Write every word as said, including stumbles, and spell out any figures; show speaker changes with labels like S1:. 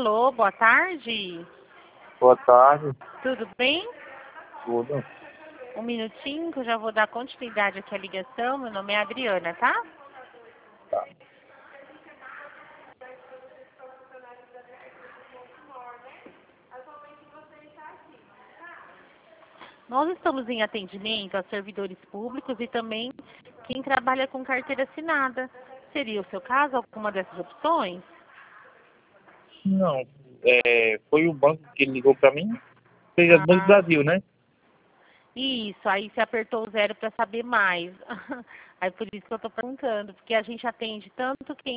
S1: Alô, boa tarde.
S2: Boa tarde.
S1: Tudo bem?
S2: Tudo.
S1: Um minutinho que eu já vou dar continuidade aqui à ligação. Meu nome é Adriana, tá?
S2: Tá.
S1: Nós estamos em atendimento a servidores públicos e também quem trabalha com carteira assinada. Seria o seu caso alguma dessas opções?
S2: Não, é, foi o banco que ligou para mim. Seja do Banco do
S1: Ah,
S2: Brasil, né?
S1: isso. Aí você apertou o zero para saber mais. Aí por isso que eu estou perguntando, porque a gente atende tanto quem